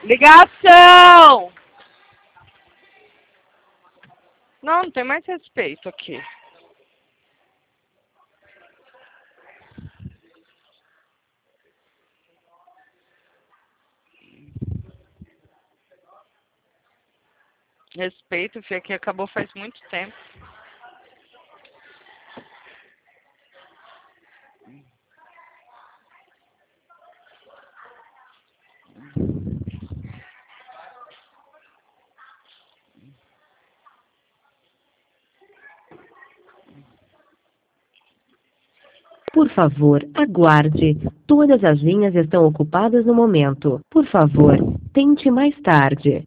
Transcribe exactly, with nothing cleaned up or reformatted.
Ligação! Não, não tem mais respeito aqui. Respeito, filho, aqui acabou faz muito tempo. Por favor, aguarde. Todas as linhas estão ocupadas no momento. Por favor, tente mais tarde.